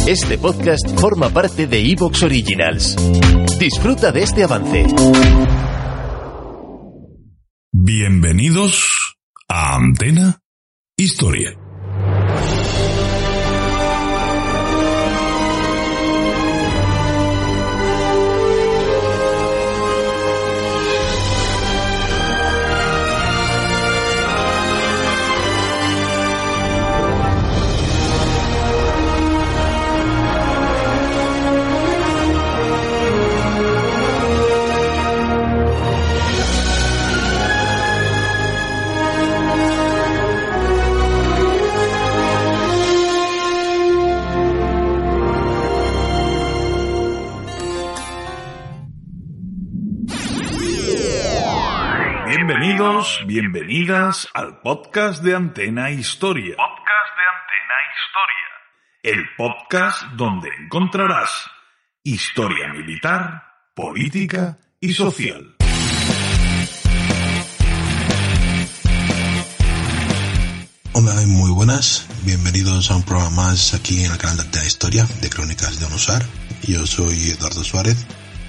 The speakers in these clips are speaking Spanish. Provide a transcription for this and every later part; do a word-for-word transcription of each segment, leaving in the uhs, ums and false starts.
Este podcast forma parte de iVoox Originals. Disfruta de este avance. Bienvenidos a Antena Historia. Bienvenidos, bienvenidas al podcast de Antena Historia. Podcast de Antena Historia. El podcast donde encontrarás historia militar, política y social. Hola y muy buenas, bienvenidos a un programa más aquí en el canal de Antena Historia de Crónicas de un Husar. Yo soy Eduardo Suárez.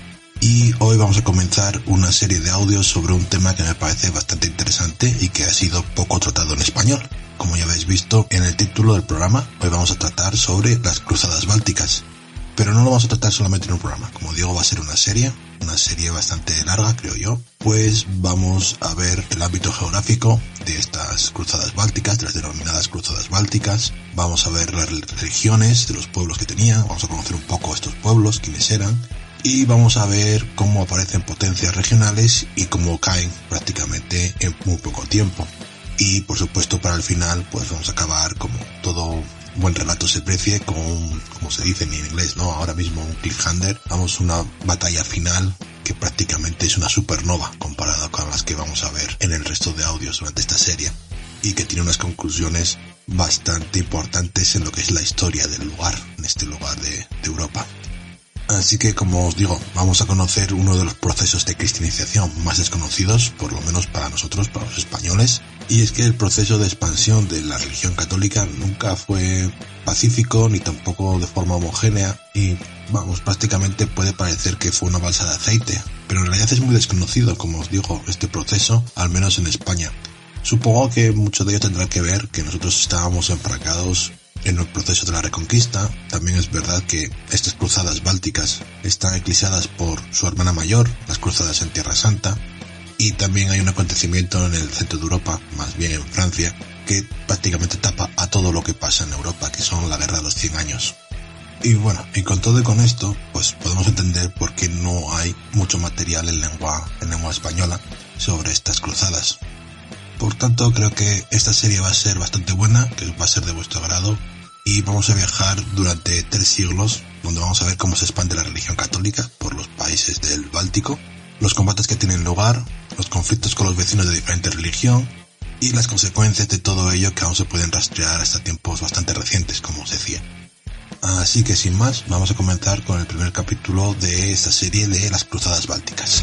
Y hoy vamos a comenzar una serie de audios sobre un tema que me parece bastante interesante y que ha sido poco tratado en español. Como ya habéis visto en el título del programa, hoy vamos a tratar sobre las cruzadas bálticas. Pero no lo vamos a tratar solamente en un programa, como digo, va a ser una serie, una serie bastante larga, creo yo. Pues vamos a ver el ámbito geográfico de estas cruzadas bálticas, de las denominadas cruzadas bálticas. Vamos a ver las regiones de los pueblos que tenían, vamos a conocer un poco estos pueblos, quiénes eran. Y vamos a ver cómo aparecen potencias regionales y cómo caen prácticamente en muy poco tiempo. Y por supuesto para el final pues vamos a acabar, como todo buen relato se precie, con un, como se dice en inglés, ¿no? Ahora mismo un cliffhanger. Vamos a una batalla final que prácticamente es una supernova comparada con las que vamos a ver en el resto de audios durante esta serie. Y que tiene unas conclusiones bastante importantes en lo que es la historia del lugar, en este lugar de, de Europa. Así que, como os digo, vamos a conocer uno de los procesos de cristianización más desconocidos, por lo menos para nosotros, para los españoles, y es que el proceso de expansión de la religión católica nunca fue pacífico ni tampoco de forma homogénea y, vamos, prácticamente puede parecer que fue una balsa de aceite, pero en realidad es muy desconocido, como os digo, este proceso, al menos en España. Supongo que mucho de ello tendrá que ver que nosotros estábamos embarcados en el proceso de la Reconquista. También es verdad que estas cruzadas bálticas están eclipsadas por su hermana mayor, las cruzadas en Tierra Santa, y también hay un acontecimiento en el centro de Europa, más bien en Francia, que prácticamente tapa a todo lo que pasa en Europa, que son la Guerra de los Cien Años. Y bueno, y con todo y con esto, pues podemos entender por qué no hay mucho material en lengua, en lengua española sobre estas cruzadas. Por tanto, creo que esta serie va a ser bastante buena, que va a ser de vuestro agrado, y vamos a viajar durante tres siglos, donde vamos a ver cómo se expande la religión católica por los países del Báltico, los combates que tienen lugar, los conflictos con los vecinos de diferente religión, y las consecuencias de todo ello que aún se pueden rastrear hasta tiempos bastante recientes, como os decía. Así que sin más, vamos a comenzar con el primer capítulo de esta serie de las cruzadas bálticas.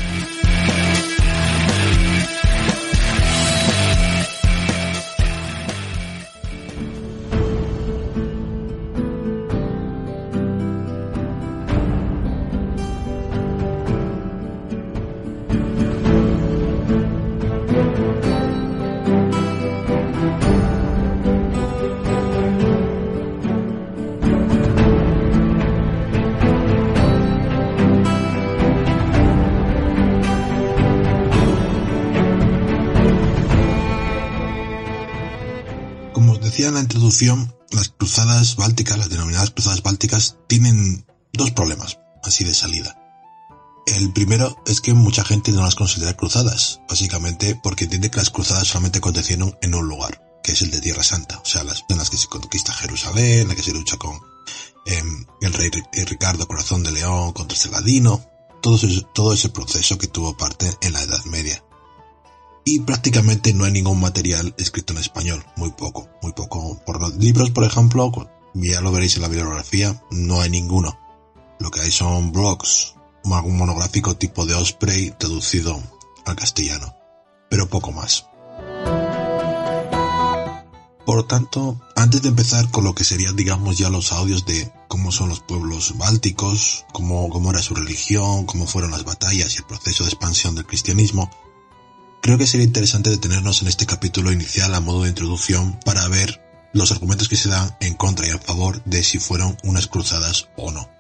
En la introducción, las cruzadas bálticas, las denominadas cruzadas bálticas, tienen dos problemas, así de salida. El primero es que mucha gente no las considera cruzadas, básicamente porque entiende que las cruzadas solamente acontecieron en un lugar, que es el de Tierra Santa, o sea, las en las que se conquista Jerusalén, en las que se lucha con eh, el rey Ricardo Corazón de León contra Saladino, todo ese, todo ese proceso que tuvo parte en la Edad Media. Y prácticamente no hay ningún material escrito en español, muy poco, muy poco. Por los libros, por ejemplo, ya lo veréis en la bibliografía, no hay ninguno. Lo que hay son blogs, algún monográfico tipo de Osprey traducido al castellano, pero poco más. Por lo tanto, antes de empezar con lo que serían, digamos, ya los audios de cómo son los pueblos bálticos, cómo, cómo era su religión, cómo fueron las batallas y el proceso de expansión del cristianismo, creo que sería interesante detenernos en este capítulo inicial a modo de introducción para ver los argumentos que se dan en contra y a favor de si fueron unas cruzadas o no.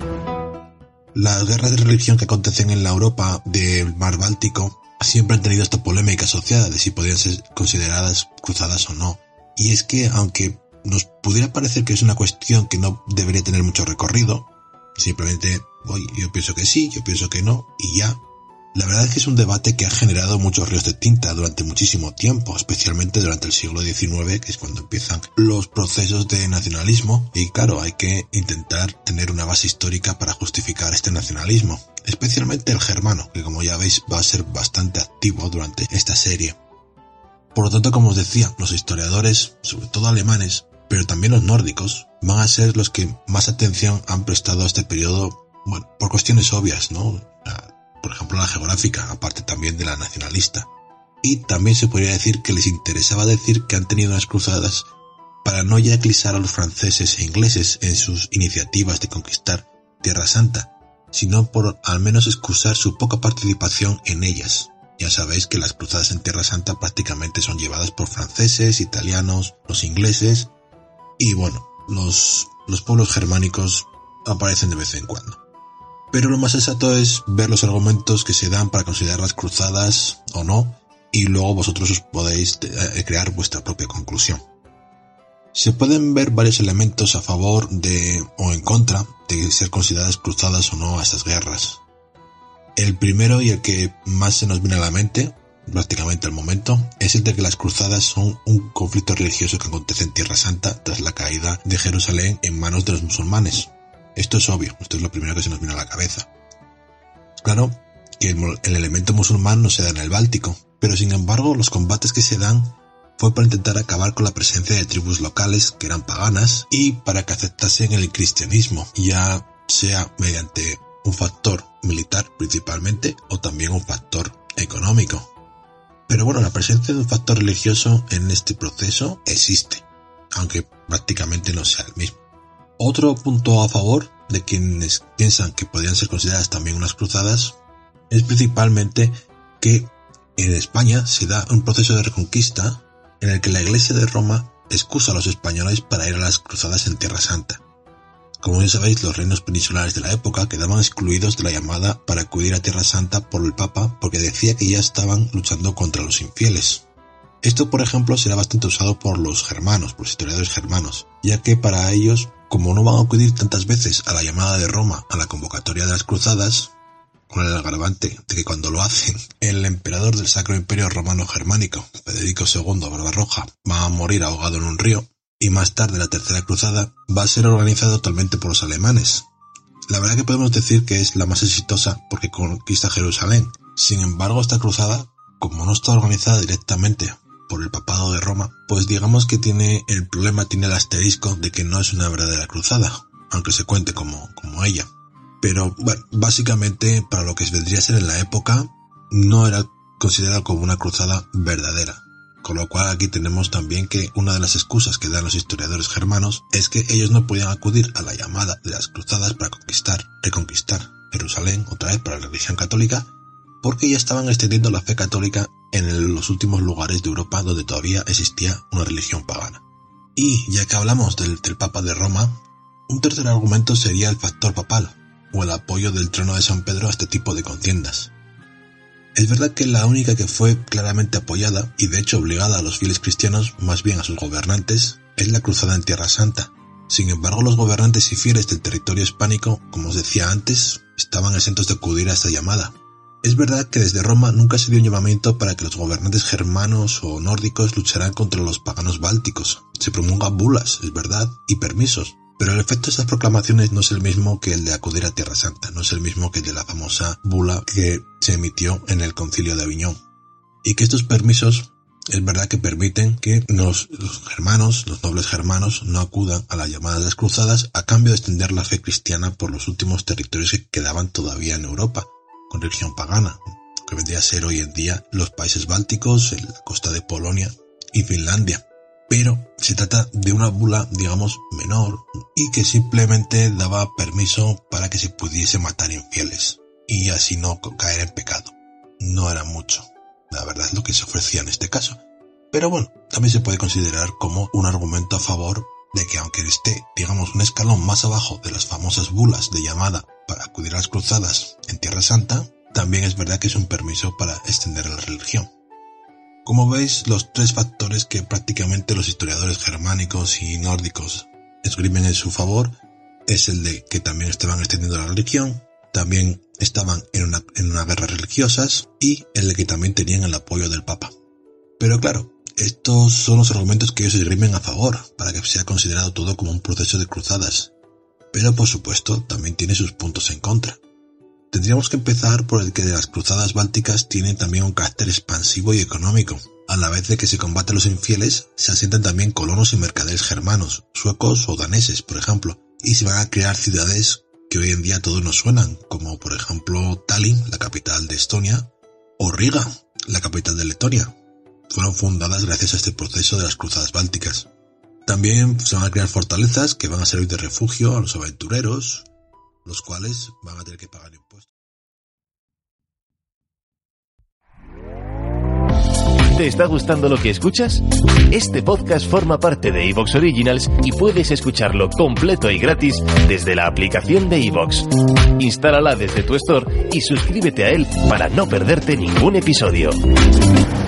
Las guerras de religión que acontecen en la Europa del mar Báltico siempre han tenido esta polémica asociada de si podían ser consideradas cruzadas o no. Y es que, aunque nos pudiera parecer que es una cuestión que no debería tener mucho recorrido, simplemente, oye, yo pienso que sí, yo pienso que no, y ya. La verdad es que es un debate que ha generado muchos ríos de tinta durante muchísimo tiempo, especialmente durante el siglo diecinueve, que es cuando empiezan los procesos de nacionalismo, y claro, hay que intentar tener una base histórica para justificar este nacionalismo, especialmente el germano, que como ya veis va a ser bastante activo durante esta serie. Por lo tanto, como os decía, los historiadores, sobre todo alemanes, pero también los nórdicos, van a ser los que más atención han prestado a este periodo, bueno, por cuestiones obvias, ¿no? Por ejemplo, la geográfica, aparte también de la nacionalista. Y también se podría decir que les interesaba decir que han tenido unas cruzadas para no ya eclipsar a los franceses e ingleses en sus iniciativas de conquistar Tierra Santa, sino por al menos excusar su poca participación en ellas. Ya sabéis que las cruzadas en Tierra Santa prácticamente son llevadas por franceses, italianos, los ingleses y bueno, los, los pueblos germánicos aparecen de vez en cuando. Pero lo más exacto es ver los argumentos que se dan para considerar las cruzadas o no, y luego vosotros os podéis crear vuestra propia conclusión. Se pueden ver varios elementos a favor de o en contra de ser consideradas cruzadas o no a estas guerras. El primero y el que más se nos viene a la mente, prácticamente al momento, es el de que las cruzadas son un conflicto religioso que acontece en Tierra Santa tras la caída de Jerusalén en manos de los musulmanes. Esto es obvio, esto es lo primero que se nos viene a la cabeza. Claro que el, el elemento musulmán no se da en el Báltico, pero sin embargo los combates que se dan fue para intentar acabar con la presencia de tribus locales que eran paganas y para que aceptasen el cristianismo, ya sea mediante un factor militar principalmente o también un factor económico. Pero bueno, la presencia de un factor religioso en este proceso existe, aunque prácticamente no sea el mismo. Otro punto a favor de quienes piensan que podrían ser consideradas también unas cruzadas es principalmente que en España se da un proceso de reconquista en el que la Iglesia de Roma excusa a los españoles para ir a las cruzadas en Tierra Santa. Como ya sabéis, los reinos peninsulares de la época quedaban excluidos de la llamada para acudir a Tierra Santa por el Papa porque decía que ya estaban luchando contra los infieles. Esto, por ejemplo, será bastante usado por los germanos, por los historiadores germanos, ya que para ellos, como no van a acudir tantas veces a la llamada de Roma a la convocatoria de las cruzadas, con el agravante de que cuando lo hacen, el emperador del Sacro Imperio Romano Germánico, Federico segundo Barbarroja, va a morir ahogado en un río, y más tarde la Tercera Cruzada va a ser organizada totalmente por los alemanes. La verdad que podemos decir que es la más exitosa porque conquista Jerusalén. Sin embargo, esta cruzada, como no está organizada directamente por el papado de Roma, pues digamos que tiene el problema, tiene el asterisco de que no es una verdadera cruzada, aunque se cuente como, como ella. Pero bueno, básicamente para lo que vendría a ser en la época, no era considerada como una cruzada verdadera. Con lo cual aquí tenemos también que una de las excusas que dan los historiadores germanos es que ellos no podían acudir a la llamada de las cruzadas para conquistar, reconquistar Jerusalén otra vez para la religión católica, porque ya estaban extendiendo la fe católica en el, los últimos lugares de Europa donde todavía existía una religión pagana. Y ya que hablamos del, del Papa de Roma, un tercer argumento sería el factor papal, o el apoyo del trono de San Pedro a este tipo de contiendas. Es verdad que la única que fue claramente apoyada, y de hecho obligada a los fieles cristianos, más bien a sus gobernantes, es la cruzada en Tierra Santa. Sin embargo, los gobernantes y fieles del territorio hispánico, como os decía antes, estaban exentos de acudir a esta llamada. Es verdad que desde Roma nunca se dio un llamamiento para que los gobernantes germanos o nórdicos lucharan contra los paganos bálticos. Se promulgan bulas, es verdad, y permisos. Pero el efecto de estas proclamaciones no es el mismo que el de acudir a Tierra Santa, no es el mismo que el de la famosa bula que se emitió en el Concilio de Aviñón. Y que estos permisos es verdad que permiten que los, los germanos, los nobles germanos, no acudan a la llamada de las cruzadas a cambio de extender la fe cristiana por los últimos territorios que quedaban todavía en Europa, con religión pagana, que vendría a ser hoy en día los países bálticos, la costa de Polonia y Finlandia. pero se trata de una bula, digamos, menor y que simplemente daba permiso para que se pudiese matar infieles y así no caer en pecado. No era mucho, la verdad, lo que se ofrecía en este caso. Pero bueno, también se puede considerar como un argumento a favor de que aunque esté, digamos, un escalón más abajo de las famosas bulas de llamada para acudir a las cruzadas en Tierra Santa, también es verdad que es un permiso para extender la religión. Como veis, los tres factores que prácticamente los historiadores germánicos y nórdicos esgrimen en su favor es el de que también estaban extendiendo la religión, también estaban en una, en una guerra religiosas y el de que también tenían el apoyo del Papa. Pero claro, estos son los argumentos que ellos esgrimen a favor, para que sea considerado todo como un proceso de cruzadas. Pero por supuesto, también tiene sus puntos en contra. Tendríamos que empezar por el que las cruzadas bálticas tienen también un carácter expansivo y económico. A la vez de que se combate a los infieles, se asientan también colonos y mercaderes germanos, suecos o daneses, por ejemplo, y se van a crear ciudades que hoy en día a todos nos suenan, como por ejemplo Tallinn, la capital de Estonia, o Riga, la capital de Letonia. Fueron fundadas gracias a este proceso de las cruzadas bálticas. También se van a crear fortalezas que van a servir de refugio a los aventureros, los cuales van a tener que pagar impuestos. ¿Te está gustando lo que escuchas? Este podcast forma parte de iVoox Originals y puedes escucharlo completo y gratis desde la aplicación de iVoox. Instálala desde tu store y suscríbete a él para no perderte ningún episodio.